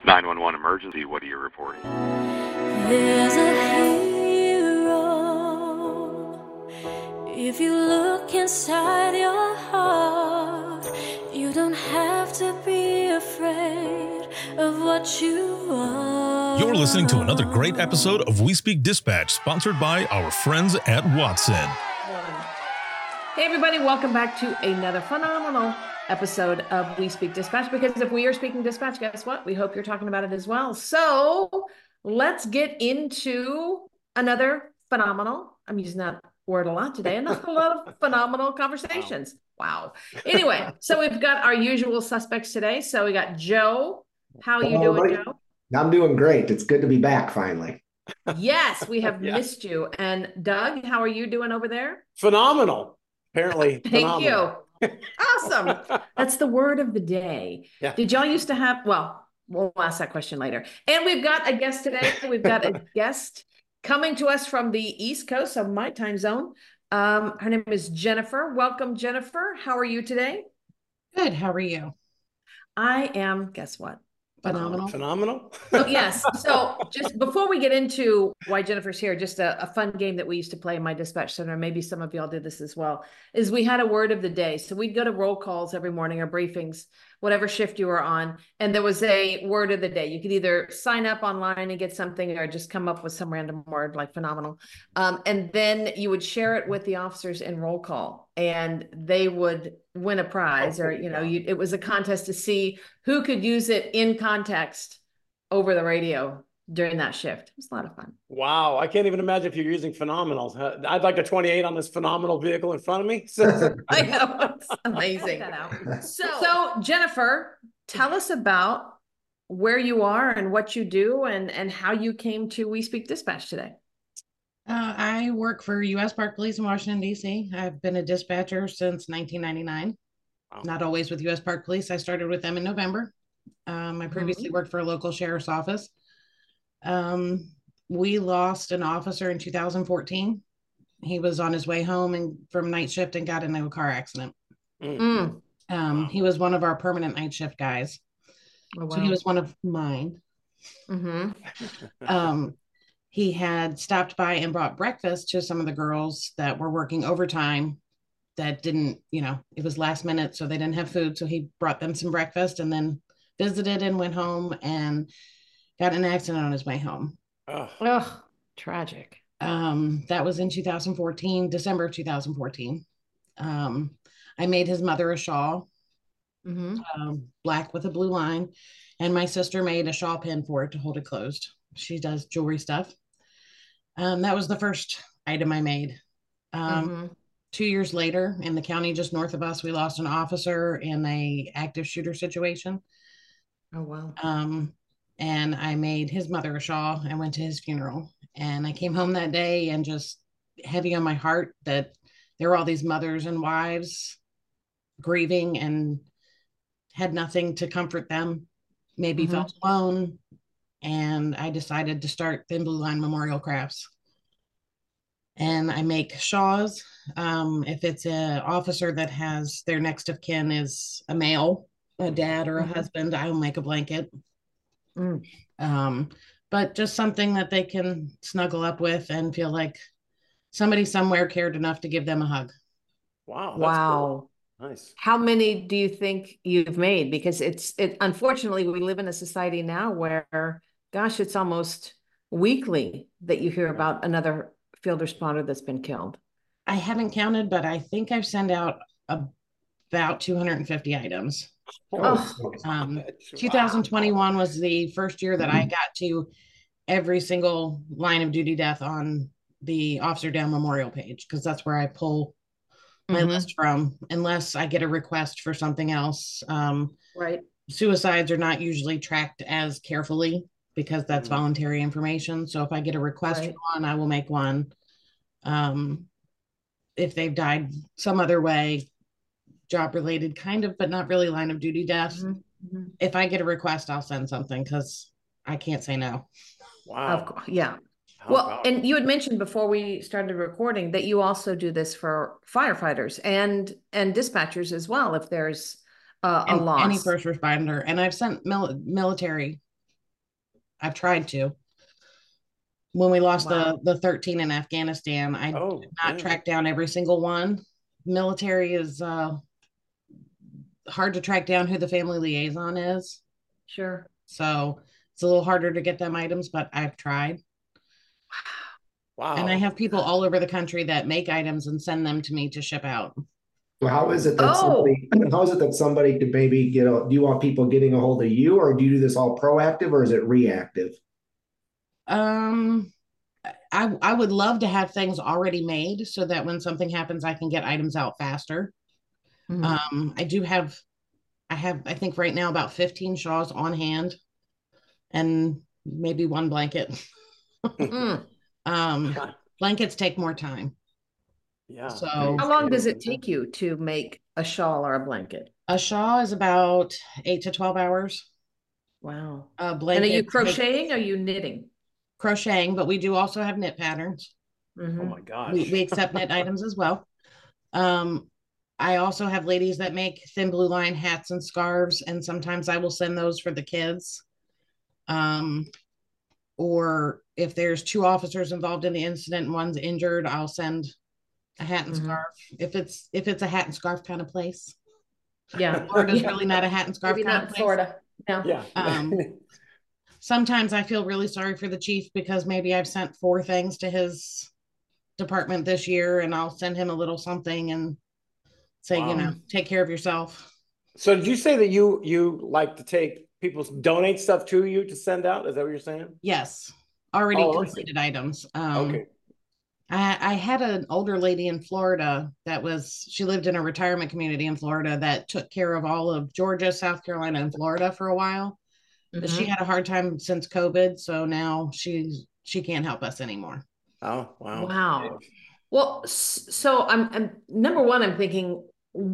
911 emergency, what are you reporting? There's a hero. If you look inside your heart, you don't have to be afraid of what you are. You're listening to another great episode of We Speak Dispatch, sponsored by our friends at Watson. Hey everybody, welcome back to another phenomenal episode of We Speak Dispatch, because if we are speaking dispatch, guess what? We hope you're talking about it as well. So let's get into another phenomenal, I'm using that word a lot today, another lot of phenomenal conversations. Wow. Anyway, so we've got our usual suspects today. So we got Joe. How are you doing, Joe? I'm doing great. It's good to be back finally. Yes, we have missed you. And Doug, how are you doing over there? Phenomenal. Apparently, Thank you. Awesome. That's the word of the day. Yeah. Did y'all used to have, well, we'll ask that question later. And we've got a guest today. We've got a guest coming to us from the East Coast of my time zone. Her name is Jennifer. Welcome, Jennifer. How are you today? Good. How are you? I am, guess what? Phenomenal. Oh, yes. So just before we get into why Jennifer's here, just a fun game that we used to play in my dispatch center, maybe some of y'all did this as well, is we had a word of the day. So we'd go to roll calls every morning or briefings, whatever shift you were on, and there was a word of the day. You could either sign up online and get something or just come up with some random word like phenomenal. And then you would share it with the officers in roll call and they would win a prize, or, it was a contest to see who could use it in context over the radio during that shift. It was a lot of fun. Wow. I can't even imagine if you're using phenomenals. I'd like a 28 on this phenomenal vehicle in front of me. I know. It's amazing. So Jennifer, tell us about where you are and what you do and how you came to We Speak Dispatch today. I work for U.S. Park Police in Washington, D.C. I've been a dispatcher since 1999. Wow. Not always with U.S. Park Police. I started with them in November. I previously worked for a local sheriff's office. We lost an officer in 2014. He was on his way home and from night shift and got into a car accident. He was one of our permanent night shift guys. Oh, wow. So he was one of mine. He had stopped by and brought breakfast to some of the girls that were working overtime that didn't, it was last minute, so they didn't have food. So he brought them some breakfast and then visited and went home and got in an accident on his way home. Oh, tragic. That was in 2014, December of 2014. I made his mother a shawl, black with a blue line, and my sister made a shawl pin for it to hold it closed. She does jewelry stuff. That was the first item I made. 2 years later, in the county just north of us, we lost an officer in a active shooter situation. Oh, wow. And I made his mother a shawl and went to his funeral. And I came home that day and just heavy on my heart that there were all these mothers and wives grieving and had nothing to comfort them, maybe felt alone. And I decided to start Thin Blue Line Memorial Crafts. And I make shawls. If it's an officer that has their next of kin is a male, a dad or a husband, I'll make a blanket. But just something that they can snuggle up with and feel like somebody somewhere cared enough to give them a hug. Wow. Wow. Cool. Nice. How many do you think you've made? Because unfortunately, we live in a society now where, gosh, it's almost weekly that you hear about another field responder that's been killed. I haven't counted, but I think I've sent out about 250 items. 2021 was the first year that I got to every single line of duty death on the Officer Down Memorial page, because that's where I pull my list from, unless I get a request for something else. Right. Suicides are not usually tracked as carefully because that's voluntary information. So if I get a request for one, I will make one. If they've died some other way, job related kind of, but not really line of duty death. If I get a request, I'll send something because I can't say no. Wow. Yeah. Well, and you had mentioned before we started recording that you also do this for firefighters and dispatchers as well, if there's a loss. Any first responder. And I've sent military I've tried to. When we lost Wow. the 13 in Afghanistan, I Oh, did not yeah. track down every single one. Military is hard to track down who the family liaison is. Sure. So it's a little harder to get them items, but I've tried. Wow. And I have people all over the country that make items and send them to me to ship out. Well, how is it that Oh. somebody could maybe do you want people getting a hold of you, or do you do this all proactive, or is it reactive? I would love to have things already made so that when something happens, I can get items out faster. Mhm. I have, I think right now about 15 shawls on hand and maybe one blanket. Mm. Blankets take more time. Yeah. So How long does it take you to make a shawl or a blanket? a shawl is about 8 to 12 hours. Wow. A And are blanket you takes crocheting or are you knitting? crocheting, but we do also have knit patterns. Oh Mhm. my gosh. We accept knit items as well. I also have ladies that make thin blue line hats and scarves, and sometimes I will send those for the kids. Or if there's two officers involved in the incident and one's injured, I'll send a hat and Mhm. scarf. If it's a hat and scarf kind of place. Yeah. Florida's really not a hat and scarf Maybe kind not of in place. Florida. No. Yeah. Sometimes I feel really sorry for the chief because maybe I've sent 4 things to his department this year, and I'll send him a little something and say, Wow. take care of yourself. So did you say that you like to take people donate stuff to you to send out? Is that what you're saying? Yes, already Oh, okay. completed items. Okay. I had an older lady in Florida she lived in a retirement community in Florida that took care of all of Georgia, South Carolina, and Florida for a while. But she Mhm. had a hard time since COVID, so now she can't help us anymore. Oh, wow. Wow. Well, so I'm number one, I'm thinking,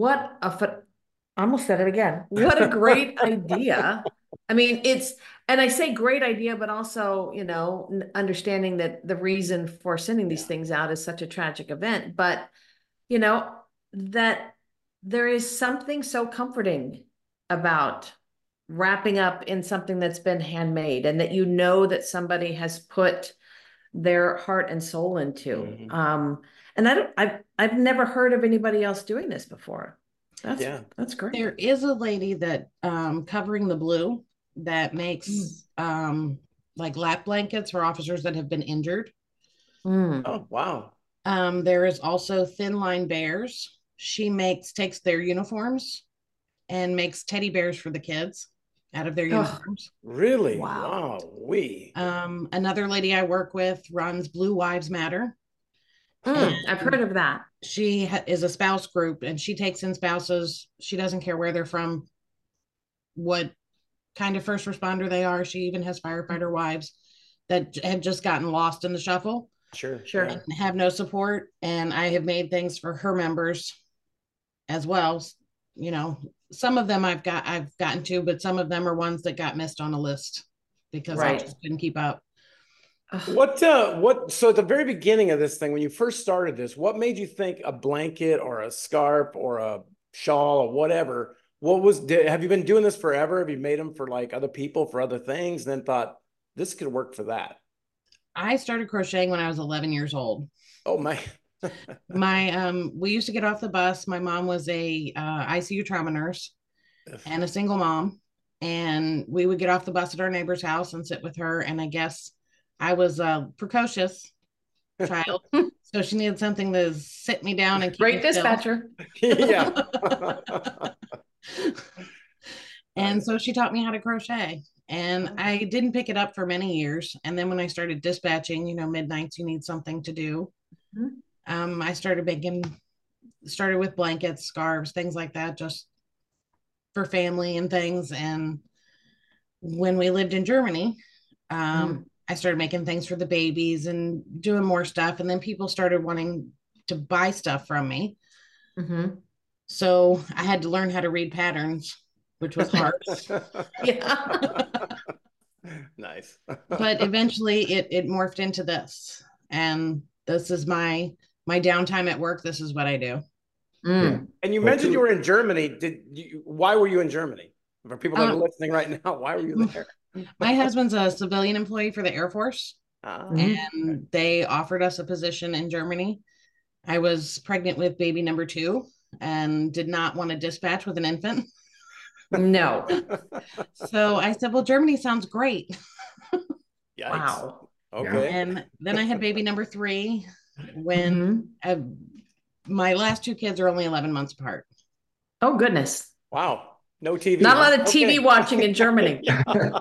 I almost said it again. What a great idea. I mean, and I say great idea, but also, understanding that the reason for sending these Yeah. things out is such a tragic event, but you know, that there is something so comforting about wrapping up in something that's been handmade and that that somebody has put their heart and soul into. Mhm. And I've never heard of anybody else doing this before. Yeah. That's great. There is a lady that Covering the Blue that makes like lap blankets for officers that have been injured. Mm. Oh, wow. There is also Thin Line Bears. She takes their uniforms and makes teddy bears for the kids out of their uniforms. Really? Wow. Wow. Another lady I work with runs Blue Wives Matter. I've heard of that. She is a spouse group, and she takes in spouses. She doesn't care where they're from, what kind of first responder they are. She even has firefighter wives that have just gotten lost in the shuffle. Sure. Sure. Yeah. And have no support. And I have made things for her members as well. Some of them I've gotten to, but some of them are ones that got missed on a list because I Right. just couldn't keep up. So at the very beginning of this thing, when you first started this, what made you think a blanket or a scarf or a shawl or whatever? Have you been doing this forever? Have you made them for like other people for other things and then thought this could work for that? I started crocheting when I was 11 years old. Oh my. We used to get off the bus. My mom was a ICU trauma nurse and a single mom. And we would get off the bus at our neighbor's house and sit with her. And I guess I was a precocious child. So she needed something to sit me down and keep Great me still. dispatcher. Yeah. And so she taught me how to crochet. And I didn't pick it up for many years. And then when I started dispatching, midnights, you need something to do. Mhm. I started with blankets, scarves, things like that, just for family and things. And when we lived in Germany, I started making things for the babies and doing more stuff. And then people started wanting to buy stuff from me. Mhm. So I had to learn how to read patterns, which was hard. Yeah. Nice. But eventually it morphed into this. And this is my downtime at work. This is what I do. Mm. And you mentioned you were in Germany. Why were you in Germany? For people that are listening right now, why were you there? My husband's a civilian employee for the Air Force, Mhm. and they offered us a position in Germany. I was pregnant with baby number 2 and did not want to dispatch with an infant. No. So I said, well, Germany sounds great. Yikes. Wow. Okay. And then I had baby number 3 when my last 2 kids are only 11 months apart. Oh, goodness. Wow. No TV. Not a huh? lot of TV watching in Germany. Yeah.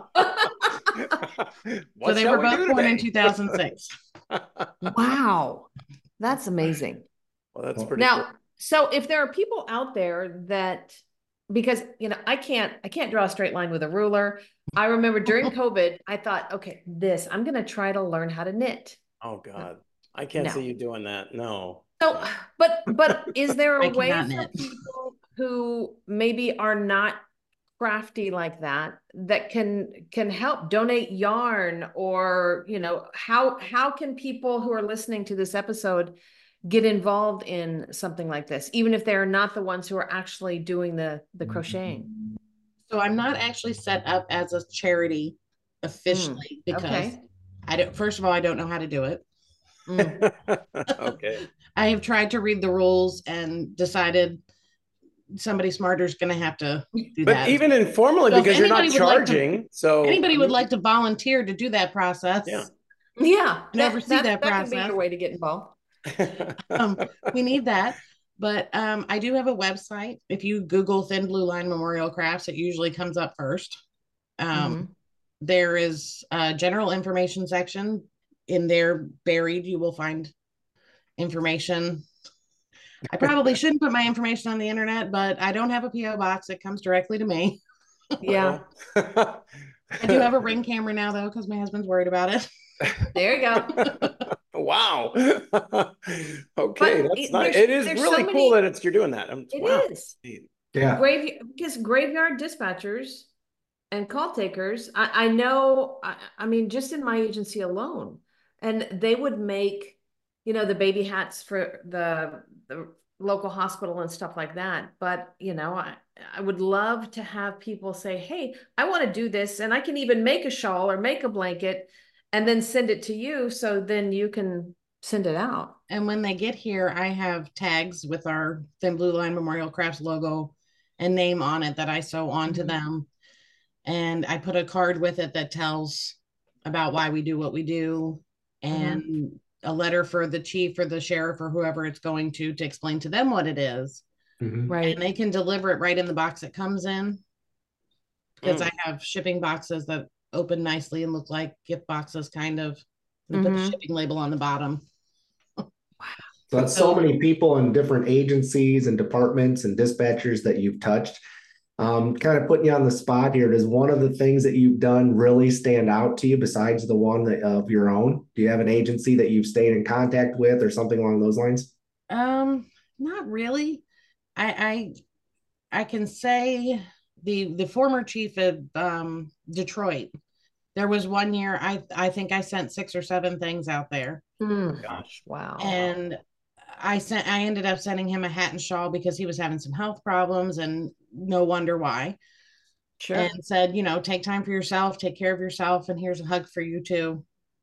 So they were both born in 2006. Wow. That's amazing. Well, that's pretty Now, cool. so if there are people out there that, because I can't draw a straight line with a ruler. I remember during COVID, I thought, okay, I'm going to try to learn how to knit. Oh God. I can't No. see you doing that. No. So, but is there a I way cannot for knit. people who maybe are not crafty like that can help donate yarn, or how can people who are listening to this episode get involved in something like this, even if they're not the ones who are actually doing the crocheting? So I'm not actually set up as a charity officially because Okay. first of all, I don't know how to do it. Okay. I have tried to read the rules and decided somebody smarter is going to have to do But that. even informally, So if because you're not anybody would like to- charging. So Anybody would like to volunteer to do that process. Yeah. Yeah. And oversee that can be process. your way to get involved. We need that. But I do have a website. If you Google Thin Blue Line Memorial Crafts, it usually comes up first. There is a general information section. In there, buried, you will find information. I probably shouldn't put my information on the internet, but I don't have a PO box. It comes directly to me. Yeah. I do have a Ring camera now, though, because my husband's worried about it. There you go. Wow. Okay, But that's nice. there's- It is there's really so cool many- that you're doing that. It Wow. is. Yeah. Because graveyard dispatchers and call takers, I know, I mean, just in my agency alone, and they would make, the baby hats for the local hospital and stuff like that. But, I would love to have people say, hey, I want to do this, and I can even make a shawl or make a blanket and then send it to you, so then you can send it out. And when they get here, I have tags with our Thin Blue Line Memorial Crafts logo and name on it that I sew onto them. And I put a card with it that tells about why we do what we do, and a letter for the chief or the sheriff or whoever it's going to explain to them what it is. Right. And they can deliver it right in the box it comes in. Because I have shipping boxes that open nicely and look like gift boxes, kind of. And put the shipping label on the bottom. So that's so many people in different agencies and departments and dispatchers that you've touched. Kind of putting you on the spot here. Does one of the things that you've done really stand out to you besides the one of your own? Do you have an agency that you've stayed in contact with or something along those lines? Not really. I can say the former chief of Detroit, there was one year I think I sent 6 or 7 things out there. Gosh. Wow. And I ended up sending him a hat and shawl because he was having some health problems, and no wonder why. Sure. And said, take time for yourself, take care of yourself, and here's a hug for you too.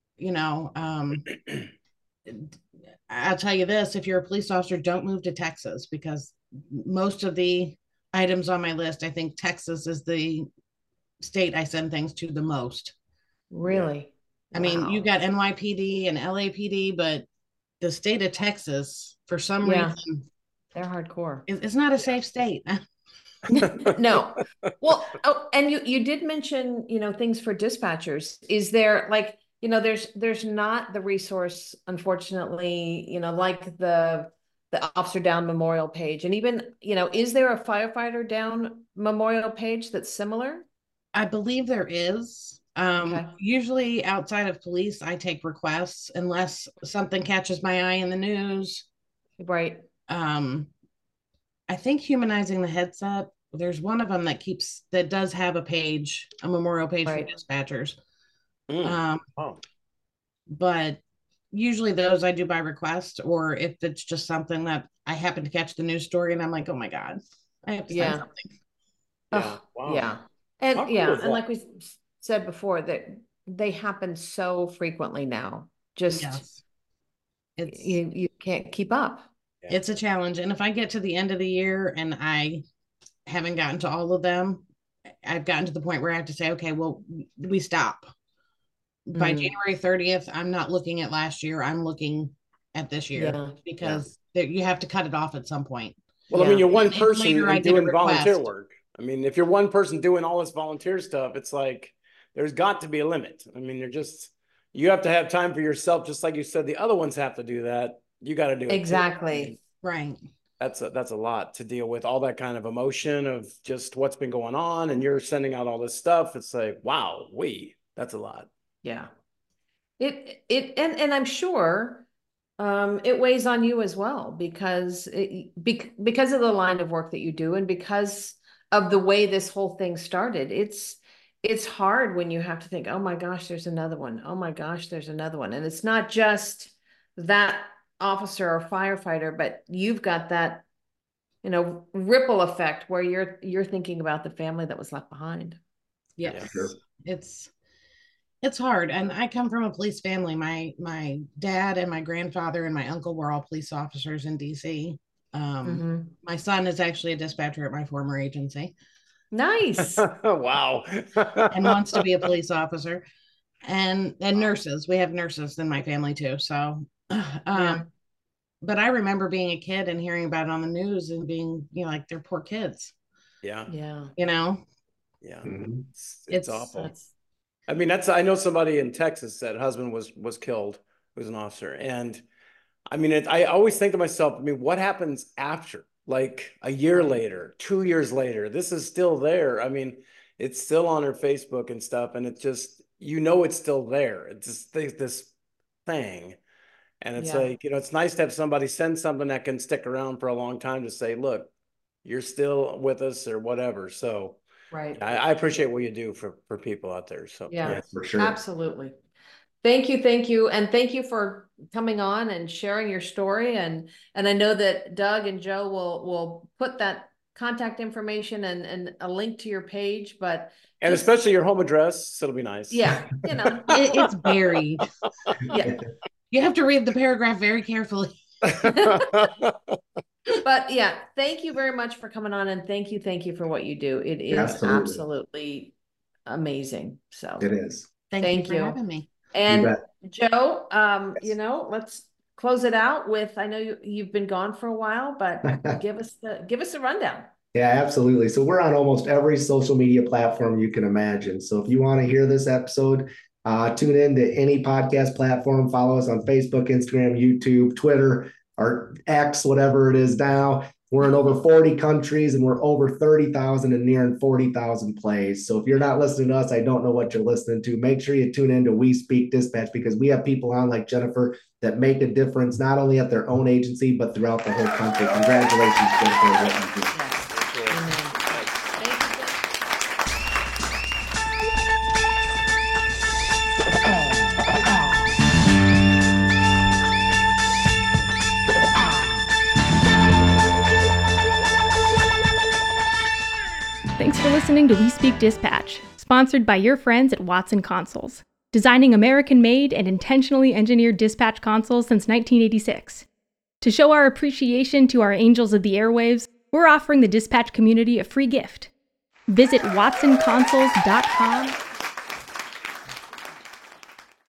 I'll tell you this, if you're a police officer, don't move to Texas, because most of the items on my list, I think Texas is the state I send things to the most. Really? I mean, you got NYPD and LAPD, but the state of Texas, for some reason, they're hardcore. It's not a safe state. No. Well, and you did mention, things for dispatchers. Is there there's not the resource, unfortunately, like the Officer Down Memorial page. And even, is there a Firefighter Down Memorial page that's similar? I believe there is. Usually outside of police, I take requests unless something catches my eye in the news. Right. I think Humanizing the Headset, there's one of them that does have a memorial page for dispatchers. But usually those I do by request, or if it's just something that I happen to catch the news story and I'm like, oh my God, I have to send something. Yeah. And and like we said before, that they happen so frequently now. Just Yes. you can't keep up. It's a challenge. And if I get to the end of the year and I haven't gotten to all of them, I've gotten to the point where I have to say, okay, well, we stop. By January 30th, I'm not looking at last year. I'm looking at this year because you have to cut it off at some point. Well, I mean, you're one person I get a doing volunteer request. work. I mean, if you're one person doing all this volunteer stuff, it's like there's got to be a limit. I mean, you have to have time for yourself, just like you said. The other ones have to do that. You got to do it Exactly. Right. That's a lot to deal with, all that kind of emotion of just what's been going on, and you're sending out all this stuff. It's like, wow, that's a lot. Yeah. And I'm sure it weighs on you as well because because of the line of work that you do and because of the way this whole thing started. It's hard when you have to think, oh my gosh, there's another one. Oh my gosh, there's another one. And it's not just that officer or firefighter, but you've got that, ripple effect where you're thinking about the family that was left behind. Yes. Yeah, sure. It's hard. And I come from a police family. My dad and my grandfather and my uncle were all police officers in DC. My son is actually a dispatcher at my former agency. Nice. Wow. And wants to be a police officer. And nurses. We have nurses in my family too. So but I remember being a kid and hearing about it on the news and being, like, they're poor kids. Yeah. Yeah. Yeah. It's awful. I mean, I know somebody in Texas that husband was killed, who was an officer. And I mean, I always think to myself, I mean, what happens after, like a year later, 2 years later, this is still there. I mean, it's still on her Facebook and stuff. And it's just, it's still there. It's just this thing. And it's like, it's nice to have somebody send something that can stick around for a long time to say, look, you're still with us or whatever. So right. I appreciate what you do for people out there. So yeah, for sure. Absolutely. Thank you. And thank you for coming on and sharing your story. And I know that Doug and Joe will put that contact information and a link to your page, and especially your home address. So it'll be nice. Yeah. It's buried. Yeah. You have to read the paragraph very carefully. But yeah, thank you very much for coming on, and thank you for what you do. It is absolutely amazing. So it is. Thank you for having me. And Joe, let's close it out with, I know you've been gone for a while, but give us a rundown. Yeah, absolutely. So we're on almost every social media platform you can imagine. So if you want to hear this episode, tune in to any podcast platform. Follow us on Facebook, Instagram, YouTube, Twitter, or X, whatever it is now. We're in over 40 countries and we're over 30,000 and nearing 40,000 plays. So if you're not listening to us, I don't know what you're listening to. Make sure you tune in to We Speak Dispatch, because we have people on like Jennifer that make a difference, not only at their own agency, but throughout the whole country. Congratulations, Jennifer, on what you do. Thanks for listening to We Speak Dispatch, sponsored by your friends at Watson Consoles, designing American-made and intentionally engineered dispatch consoles since 1986. To show our appreciation to our angels of the airwaves, we're offering the dispatch community a free gift. Visit watsonconsoles.com